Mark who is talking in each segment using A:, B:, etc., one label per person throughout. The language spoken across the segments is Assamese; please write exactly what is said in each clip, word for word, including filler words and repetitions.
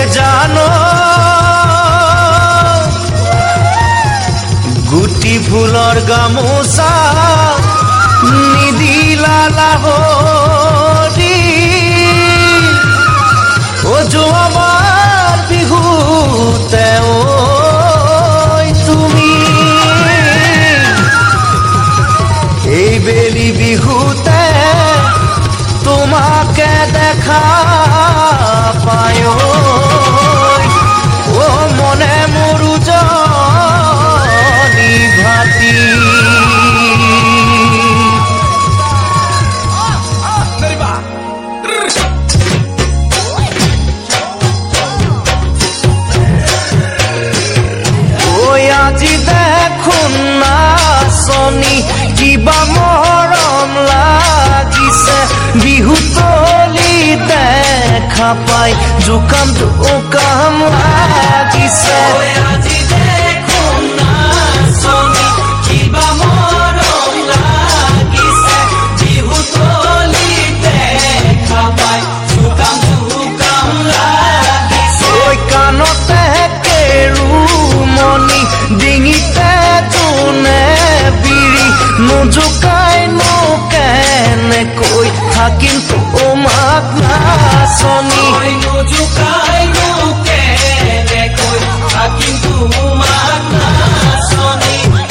A: জানো গুটি ফুলৰ গামোচা নিদিলা লাহৰি ও যোৱাবাৰ বিহুতে ঐ তুমি এই বেলি বিহুতে তোমাকে দেখা পায় ও মনে মরু জনি ভাতি ওই আজি দেখোন নাচনি কিবা মৰম লাগিছে বিহুতলি দেখা পাই জুকাম জুকাম লাগিছে আজি দেখোন নাচনি কিবা মৰম লাগিছে বিহুতলি দেখা পাই জুকাম জুকাম লাগিছে ঐ কাণতে কেৰুমণি ডিঙিতে তোনে বিৰি নোজোকাই নো কেনেকৈ থাকিম তোমাক নাচনি নোজোকাই নো কেনেকৈ থাকিম তোমাক নাচনি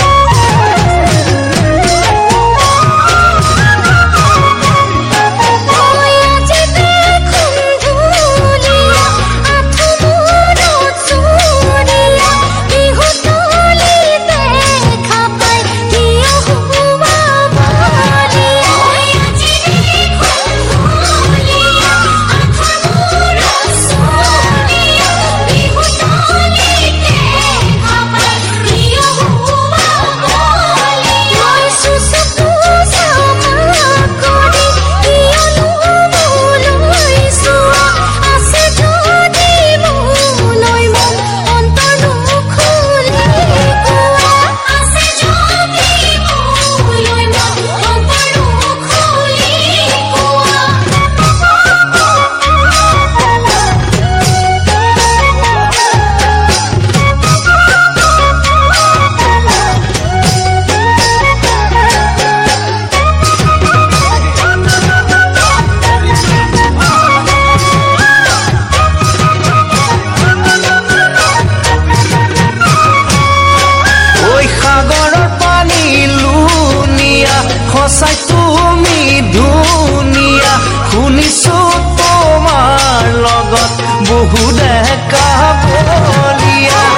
A: সঁচাই তুমি ধুনীয়া শুনিছো তোমাৰ লগত বহু ডেকা বলিয়া